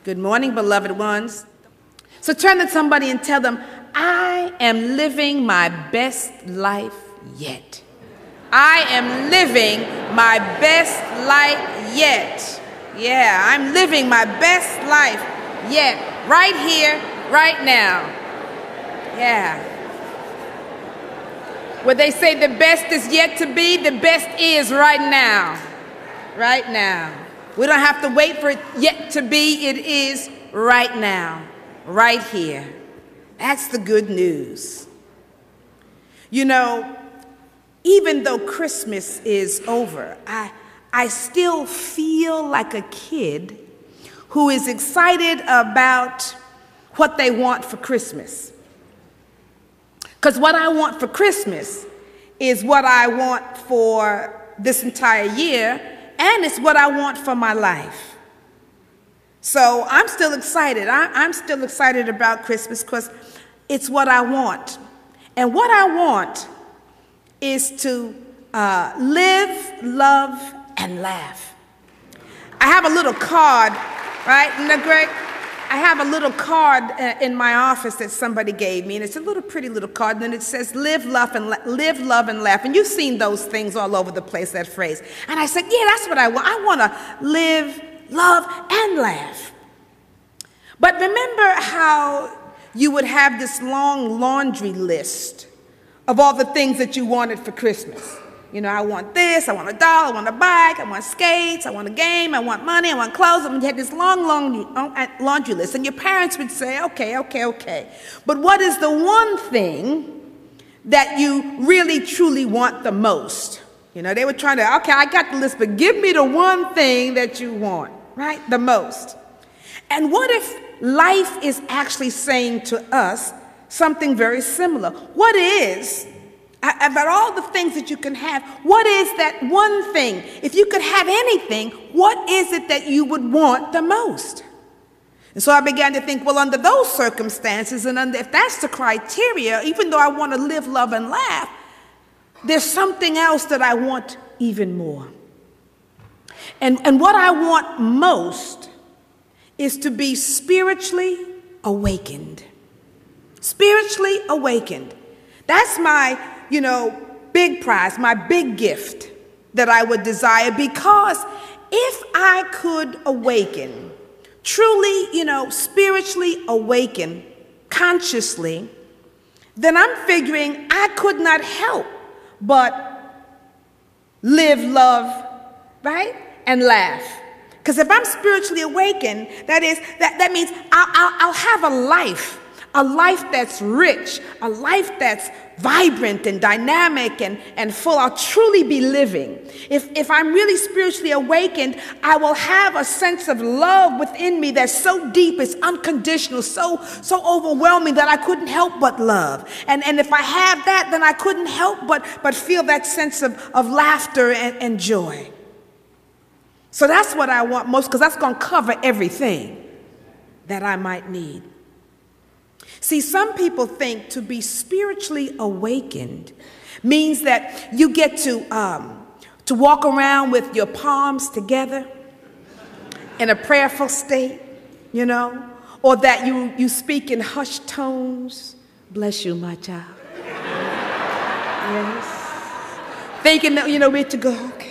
Good morning, beloved ones. So turn to somebody and tell them, I am living my best life yet. I am living my best life yet. Yeah, I'm living my best life yet. Right here, right now. Yeah. Where they say the best is yet to be, the best is right now. Right now. We don't have to wait for it yet to be. It is right now, right here. That's the good news. You know, even though Christmas is over, I still feel like a kid who is excited about what they want for Christmas. Because what I want for Christmas is what I want for this entire year, and it's what I want for my life. So I'm still excited. I'm still excited about Christmas because it's what I want. And what I want is to live, love, and laugh. I have a little card, right? Isn't that great? I have a little card in my office that somebody gave me, and it's a little pretty little card, and it says, live, love, and laugh. And you've seen those things all over the place, that phrase. And I said, yeah, that's what I want. I want to live, love, and laugh. But remember how you would have this long laundry list of all the things that you wanted for Christmas. You know, I want this, I want a doll, I want a bike, I want skates, I want a game, I want money, I want clothes. And you had this long laundry list. And your parents would say, okay. But what is the one thing that you really, truly want the most? You know, they were trying to, okay, I got the list, but give me the one thing that you want, right? The most. And what if life is actually saying to us something very similar? What is, about all the things that you can have, what is that one thing? If you could have anything, what is it that you would want the most? And so I began to think, well, under those circumstances, and if that's the criteria, even though I want to live, love, and laugh, there's something else that I want even more. And what I want most is to be spiritually awakened. Spiritually awakened. That's my, big prize, my big gift that I would desire, because if I could awaken, truly, spiritually awaken, consciously, then I'm figuring I could not help but live, love, right, and laugh. Because if I'm spiritually awakened, that means I'll have a life that's rich, a life that's vibrant and dynamic and full. I'll truly be living. If I'm really spiritually awakened, I will have a sense of love within me that's so deep, it's unconditional, so overwhelming that I couldn't help but love. And if I have that, then I couldn't help but feel that sense of laughter and joy. So that's what I want most, because that's going to cover everything that I might need. See, some people think to be spiritually awakened means that you get to walk around with your palms together in a prayerful state, or that you speak in hushed tones. Bless you, my child. Yes. Thinking that, we're to go, okay.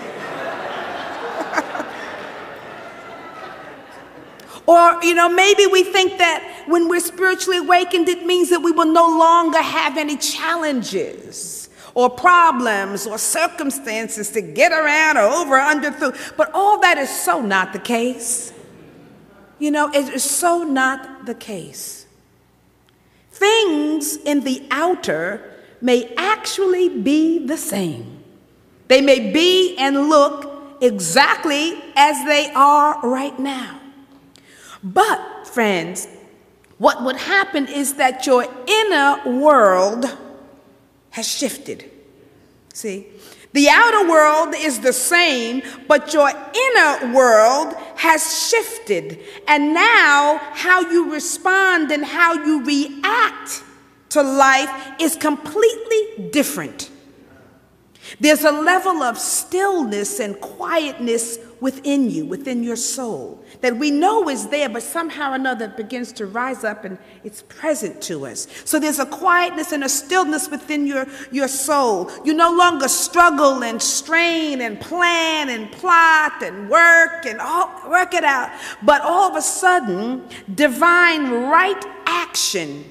Or, maybe we think that when we're spiritually awakened, it means that we will no longer have any challenges or problems or circumstances to get around or over or under through. But all that is so not the case. It is so not the case. Things in the outer may actually be the same. They may be and look exactly as they are right now. But, friends, what would happen is that your inner world has shifted. See, the outer world is the same, but your inner world has shifted. And now how you respond and how you react to life is completely different. There's a level of stillness and quietness within you, within your soul, that we know is there, but somehow or another it begins to rise up and it's present to us. So there's a quietness and a stillness within your soul. You no longer struggle and strain and plan and plot and work it out. But all of a sudden, divine right action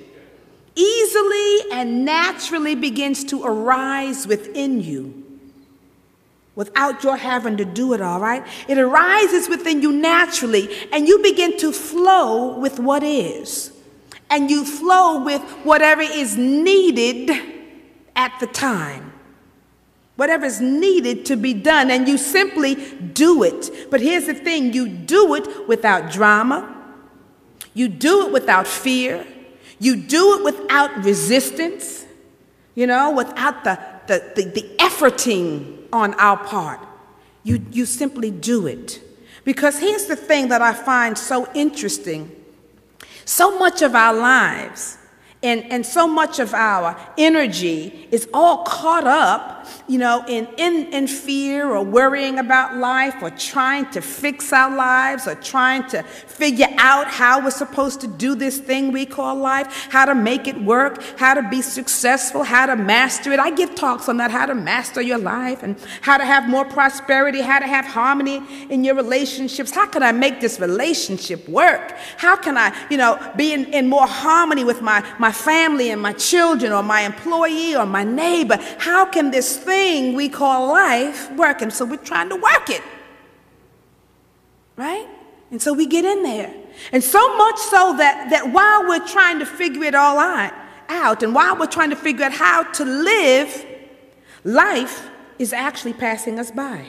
easily and naturally begins to arise within you without your having to do it, all right? It arises within you naturally, and you begin to flow with what is. And you flow with whatever is needed at the time. Whatever is needed to be done, and you simply do it. But here's the thing, you do it without drama. You do it without fear. You do it without resistance, without the efforting on our part. You simply do it. Because here's the thing that I find so interesting. So much of our lives and so much of our energy is all caught up, in fear or worrying about life or trying to fix our lives or trying to figure out how we're supposed to do this thing we call life, how to make it work, how to be successful, how to master it. I give talks on that, how to master your life and how to have more prosperity, how to have harmony in your relationships. How can I make this relationship work? How can I, be in more harmony with my family and my children or my employee or my neighbor? How can this thing we call life work? And so we're trying to work it, right? And so we get in there. And so much so that while we're trying to figure it all out and while we're trying to figure out how to live, life is actually passing us by.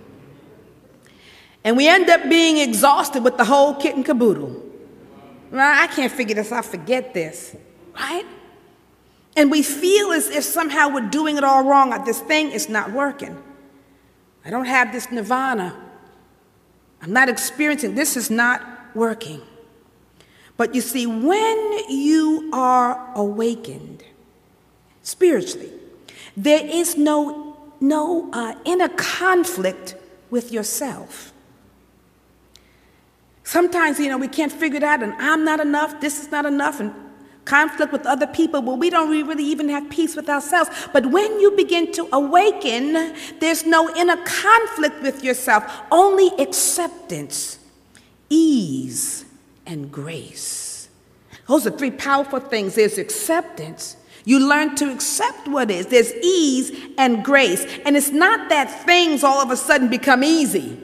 And we end up being exhausted with the whole kit and caboodle. Right? I can't figure this out, forget this, right? And we feel as if somehow we're doing it all wrong. This thing is not working. I don't have this nirvana. I'm not experiencing, this is not working. But you see, when you are awakened spiritually, there is no inner conflict with yourself. Sometimes, we can't figure it out, and I'm not enough, this is not enough, and conflict with other people, but we don't really even have peace with ourselves. But when you begin to awaken, there's no inner conflict with yourself, only acceptance, ease, and grace. Those are three powerful things. There's acceptance. You learn to accept what is. There's ease and grace. And it's not that things all of a sudden become easy.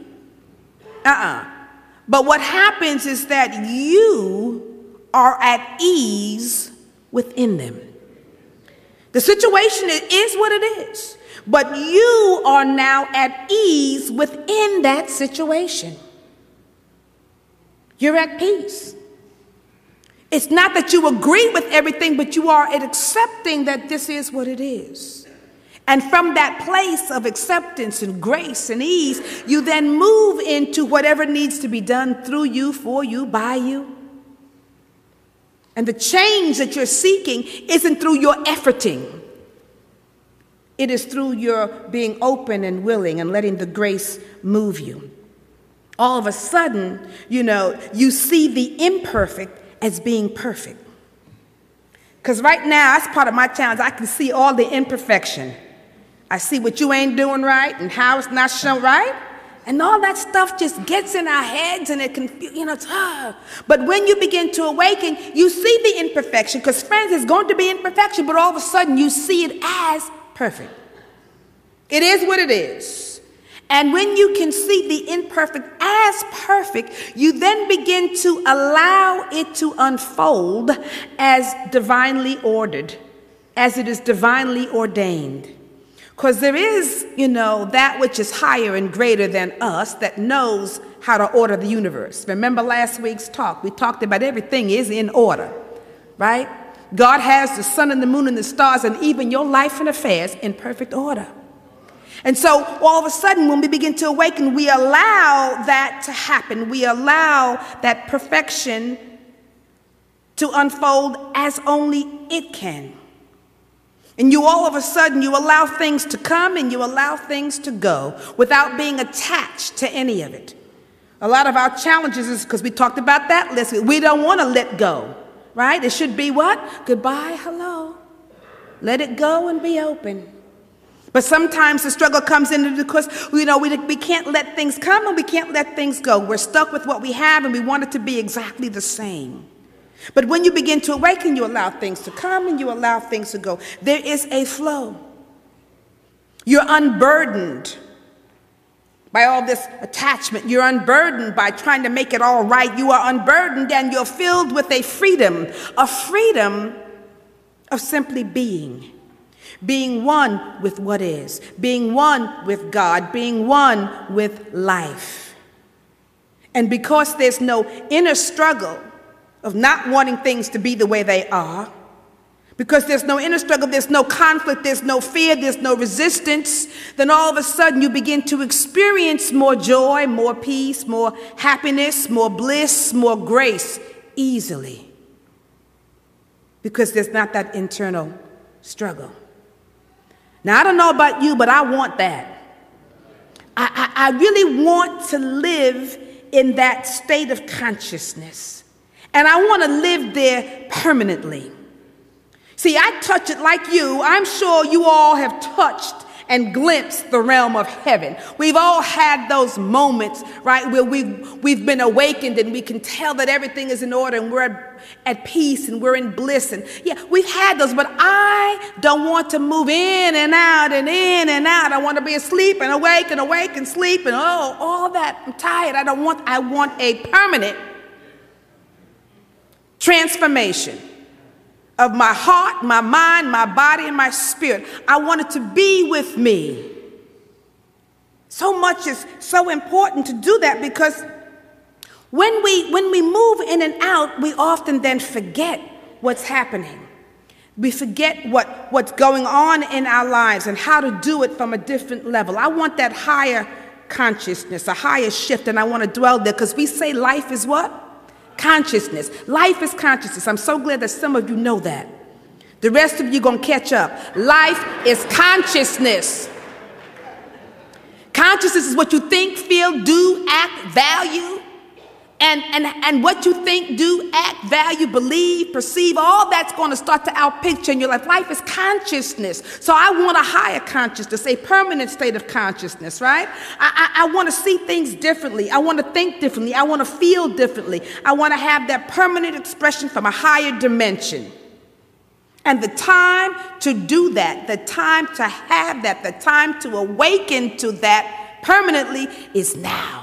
But what happens is that you are at ease within them. The situation is what it is, but you are now at ease within that situation. You're at peace. It's not that you agree with everything, but you are accepting that this is what it is. And from that place of acceptance and grace and ease, you then move into whatever needs to be done through you, for you, by you. And the change that you're seeking isn't through your efforting. It is through your being open and willing and letting the grace move you. All of a sudden, you see the imperfect as being perfect. Because right now, that's part of my challenge. I can see all the imperfection. I see what you ain't doing right and how it's not shown right. And all that stuff just gets in our heads and it can, But when you begin to awaken, you see the imperfection. Because, friends, there's going to be imperfection, but all of a sudden you see it as perfect. It is what it is. And when you can see the imperfect as perfect, you then begin to allow it to unfold as divinely ordered, as it is divinely ordained. Because there is, that which is higher and greater than us that knows how to order the universe. Remember last week's talk, we talked about everything is in order, right? God has the sun and the moon and the stars and even your life and affairs in perfect order. And so all of a sudden, when we begin to awaken, we allow that to happen. We allow that perfection to unfold as only it can. And you all of a sudden, you allow things to come and you allow things to go without being attached to any of it. A lot of our challenges is because we talked about that list. We don't want to let go, right? It should be what? Goodbye, hello. Let it go and be open. But sometimes the struggle comes in because, we can't let things come and we can't let things go. We're stuck with what we have and we want it to be exactly the same. But when you begin to awaken, you allow things to come and you allow things to go. There is a flow. You're unburdened by all this attachment. You're unburdened by trying to make it all right. You are unburdened and you're filled with a freedom of simply being one with what is, being one with God, being one with life. And because there's no inner struggle of not wanting things to be the way they are, because there's no inner struggle, there's no conflict, there's no fear, there's no resistance, then all of a sudden you begin to experience more joy, more peace, more happiness, more bliss, more grace easily. Because there's not that internal struggle. Now, I don't know about you, but I want that. I really want to live in that state of consciousness. And I want to live there permanently. See, I touch it like you. I'm sure you all have touched and glimpsed the realm of heaven. We've all had those moments, right, where we've been awakened and we can tell that everything is in order and we're at peace and we're in bliss. And yeah, we've had those, but I don't want to move in and out and in and out. I want to be asleep and awake and sleep and all that. I'm tired. I want a permanent transformation of my heart, my mind, my body, and my spirit. I want it to be with me. So much is so important to do that because when we move in and out, we often then forget what's happening. We forget what's going on in our lives and how to do it from a different level. I want that higher consciousness, a higher shift, and I want to dwell there because we say life is what? Consciousness. Life is consciousness. I'm so glad that some of you know that. The rest of you going to catch up. Life is consciousness. Consciousness is what you think, feel, do, act, value. And what you think, do, act, value, believe, perceive, all that's going to start to outpicture in your life. Life is consciousness. So I want a higher consciousness, a permanent state of consciousness, right? I want to see things differently. I want to think differently. I want to feel differently. I want to have that permanent expression from a higher dimension. And the time to do that, the time to have that, the time to awaken to that permanently is now.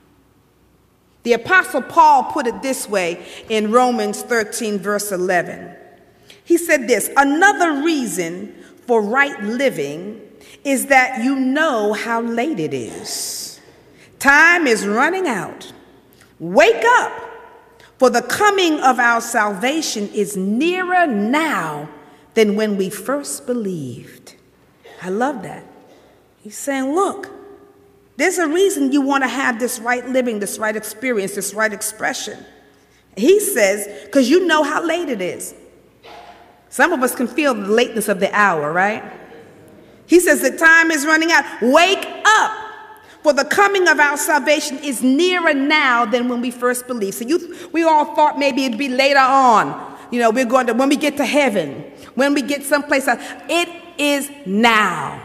The Apostle Paul put it this way in Romans 13, verse 11. He said this, another reason for right living is that you know how late it is. Time is running out. Wake up, for the coming of our salvation is nearer now than when we first believed. I love that. He's saying, look, there's a reason you want to have this right living, this right experience, this right expression. He says, because you know how late it is. Some of us can feel the lateness of the hour, right? He says the time is running out. Wake up, for the coming of our salvation is nearer now than when we first believed. So we all thought maybe it'd be later on. We're going to, when we get to heaven, when we get someplace else. It is now.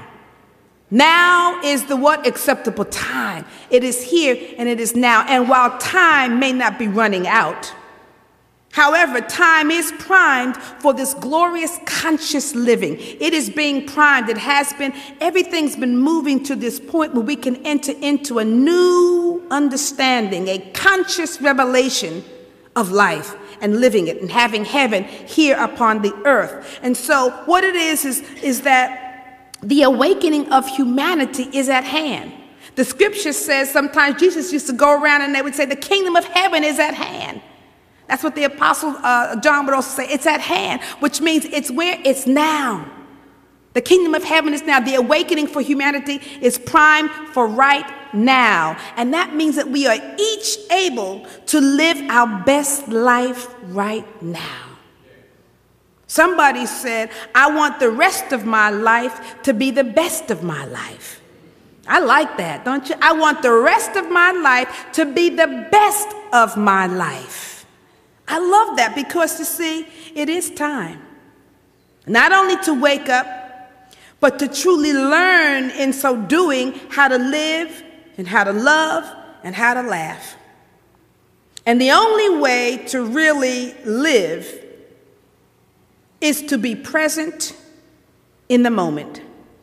Now is the what? Acceptable time. It is here and it is now. And while time may not be running out, however, time is primed for this glorious conscious living. It is being primed. It has been. Everything's been moving to this point where we can enter into a new understanding, a conscious revelation of life and living it and having heaven here upon the earth. And so what it is that the awakening of humanity is at hand. The scripture says sometimes Jesus used to go around and they would say the kingdom of heaven is at hand. That's what the apostle John would also say. It's at hand, which means it's where it's now. The kingdom of heaven is now. The awakening for humanity is primed for right now. And that means that we are each able to live our best life right now. Somebody said, I want the rest of my life to be the best of my life. I like that, don't you? I want the rest of my life to be the best of my life. I love that because, you see, it is time not only to wake up, but to truly learn in so doing how to live and how to love and how to laugh. And the only way to really live is to be present in the moment.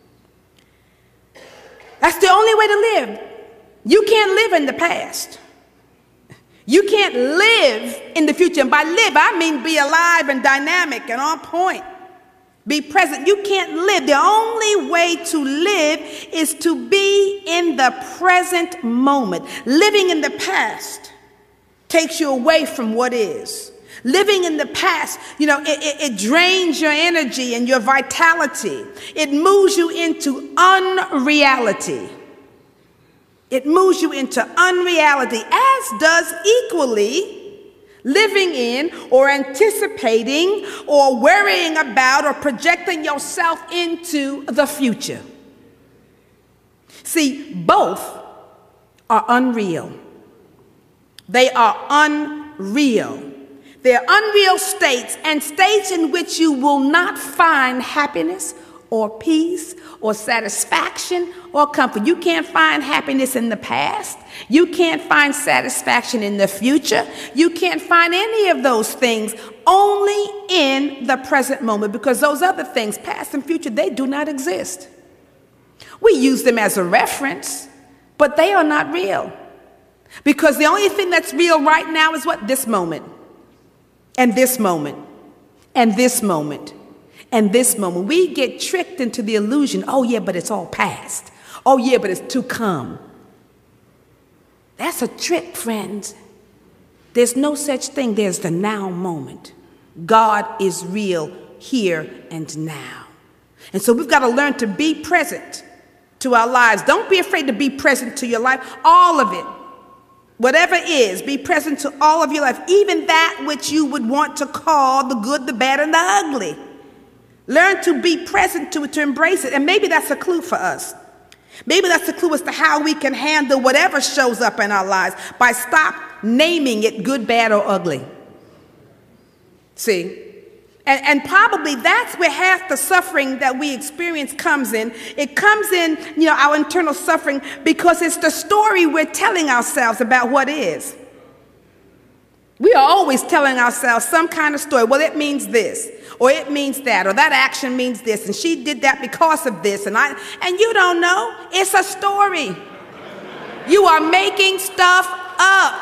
That's the only way to live. You can't live in the past. You can't live in the future. And by live, I mean be alive and dynamic and on point. Be present. You can't live. The only way to live is to be in the present moment. Living in the past takes you away from what is. Living in the past, it drains your energy and your vitality. It moves you into unreality. It moves you into unreality, as does equally living in or anticipating or worrying about or projecting yourself into the future. See, both are unreal. They are unreal. They're unreal states, and states in which you will not find happiness or peace or satisfaction or comfort. You can't find happiness in the past. You can't find satisfaction in the future. You can't find any of those things, only in the present moment, because those other things, past and future, they do not exist. We use them as a reference, but they are not real, because the only thing that's real right now is what? This moment. And this moment, and this moment, and this moment. We get tricked into the illusion, oh yeah, but it's all past. Oh yeah, but it's to come. That's a trick, friends. There's no such thing. There's the now moment. God is real here and now. And so we've got to learn to be present to our lives. Don't be afraid to be present to your life, all of it. Whatever is, be present to all of your life, even that which you would want to call the good, the bad, and the ugly. Learn to be present to it, to embrace it. And maybe that's a clue for us. Maybe that's a clue as to how we can handle whatever shows up in our lives by stop naming it good, bad, or ugly. See? And probably that's where half the suffering that we experience comes in. It comes in, our internal suffering, because it's the story we're telling ourselves about what is. We are always telling ourselves some kind of story. Well, it means this, or it means that, or that action means this, and she did that because of this, and you don't know. It's a story. You are making stuff up,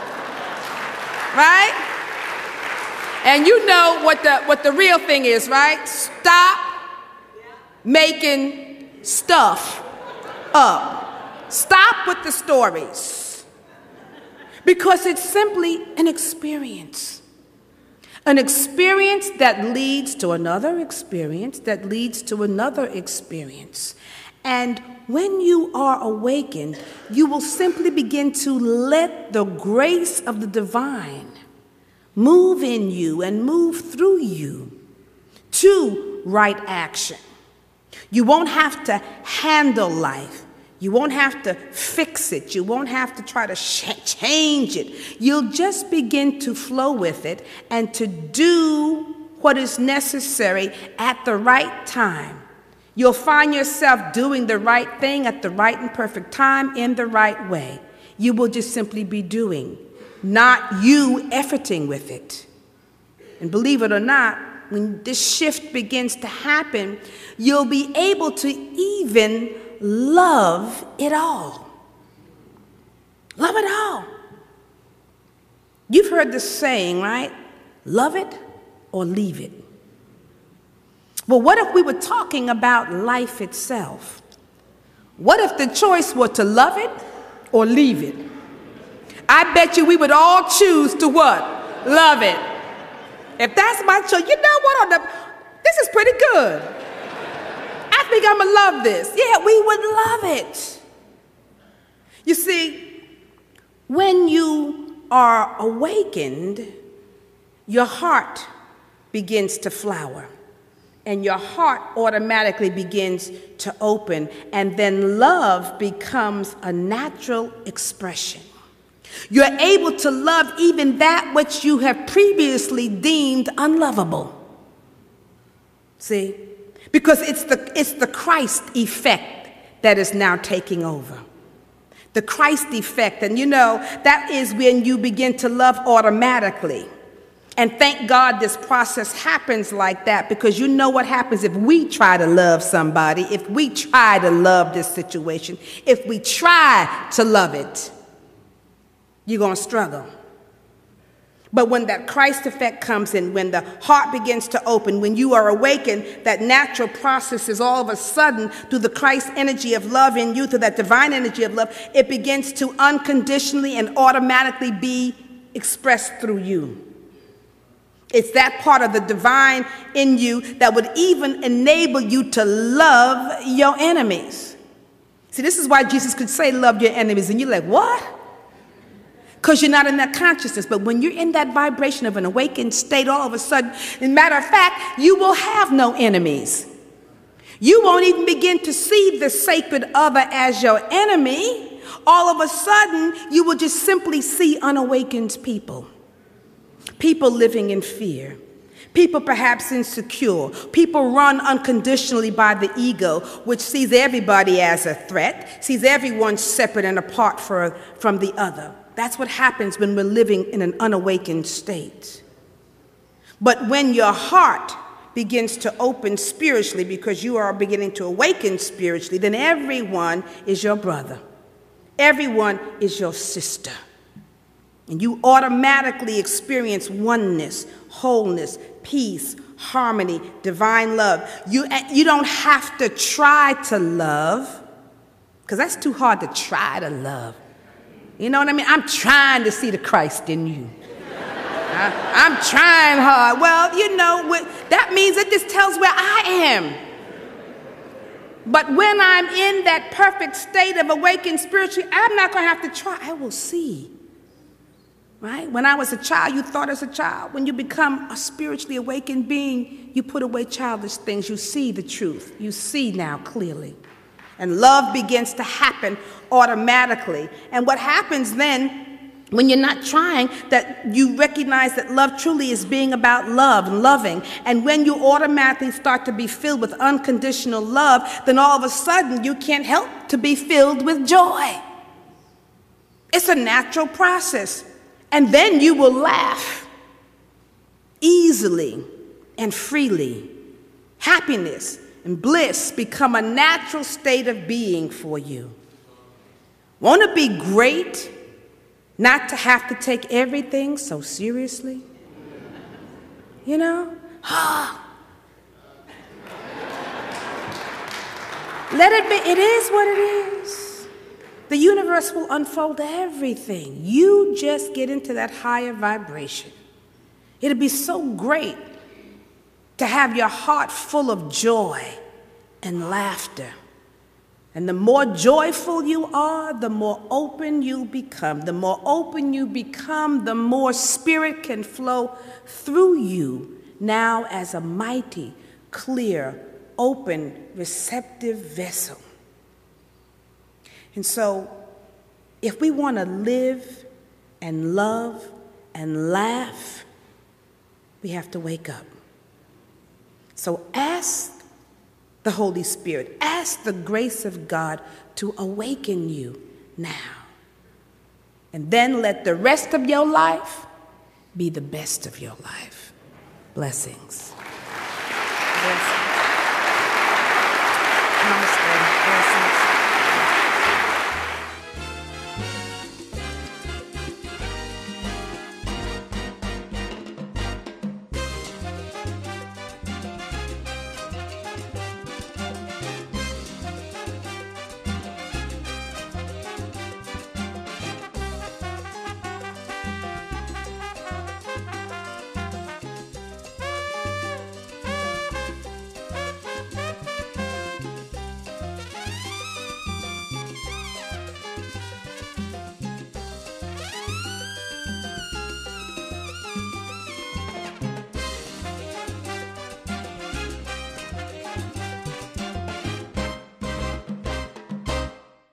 right? And you know what the real thing is, right? Stop making stuff up. Stop with the stories. Because it's simply an experience. An experience that leads to another experience, that leads to another experience. And when you are awakened, you will simply begin to let the grace of the divine move in you and move through you to right action. You won't have to handle life. You won't have to fix it. You won't have to try to change it. You'll just begin to flow with it and to do what is necessary at the right time. You'll find yourself doing the right thing at the right and perfect time in the right way. You will just simply be doing, not you efforting with it. And believe it or not, when this shift begins to happen, you'll be able to even love it all. Love it all. You've heard this saying, right? Love it or leave it. Well, what if we were talking about life itself? What if the choice were to love it or leave it? I bet you we would all choose to what? Love it. If that's my choice, you know what? This is pretty good. I think I'm going to love this. Yeah, we would love it. You see, when you are awakened, your heart begins to flower, and your heart automatically begins to open, and then love becomes a natural expression. You're able to love even that which you have previously deemed unlovable. See? Because it's the Christ effect that is now taking over. The Christ effect. And you know, that is when you begin to love automatically. And thank God this process happens like that, because you know what happens if we try to love somebody, if we try to love this situation, if we try to love it, you're going to struggle. But when that Christ effect comes in, when the heart begins to open, when you are awakened, that natural process is all of a sudden, through the Christ energy of love in you, through that divine energy of love, it begins to unconditionally and automatically be expressed through you. It's that part of the divine in you that would even enable you to love your enemies. See, this is why Jesus could say, love your enemies. And you're like, what? Because you're not in that consciousness. But when you're in that vibration of an awakened state, all of a sudden, as a matter of fact, you will have no enemies. You won't even begin to see the sacred other as your enemy. All of a sudden, you will just simply see unawakened people. People living in fear. People perhaps insecure. People run unconditionally by the ego, which sees everybody as a threat, sees everyone separate and apart from the other. That's what happens when we're living in an unawakened state. But when your heart begins to open spiritually, because you are beginning to awaken spiritually, then everyone is your brother. Everyone is your sister. And you automatically experience oneness, wholeness, peace, harmony, divine love. You don't have to try to love, because that's too hard to try to love. You know what I mean? I'm trying to see the Christ in you. I'm trying hard. Well, you know, that means it just tells where I am. But when I'm in that perfect state of awakened spiritually, I'm not going to have to try. I will see. Right? When I was a child, you thought as a child. When you become a spiritually awakened being, you put away childish things. You see the truth. You see now clearly. And love begins to happen automatically. And what happens then, when you're not trying, that you recognize that love truly is being about love and loving. And when you automatically start to be filled with unconditional love, then all of a sudden you can't help to be filled with joy. It's a natural process. And then you will laugh easily and freely. Happiness and bliss become a natural state of being for you. Won't it be great not to have to take everything so seriously? You know? Let it be. It is what it is. The universe will unfold everything. You just get into that higher vibration. It'll be so great to have your heart full of joy and laughter. And the more joyful you are, the more open you become. The more open you become, the more spirit can flow through you now as a mighty, clear, open, receptive vessel. And so, if we want to live and love and laugh, we have to wake up. So ask the Holy Spirit, ask the grace of God to awaken you now. And then let the rest of your life be the best of your life. Blessings. Blessings.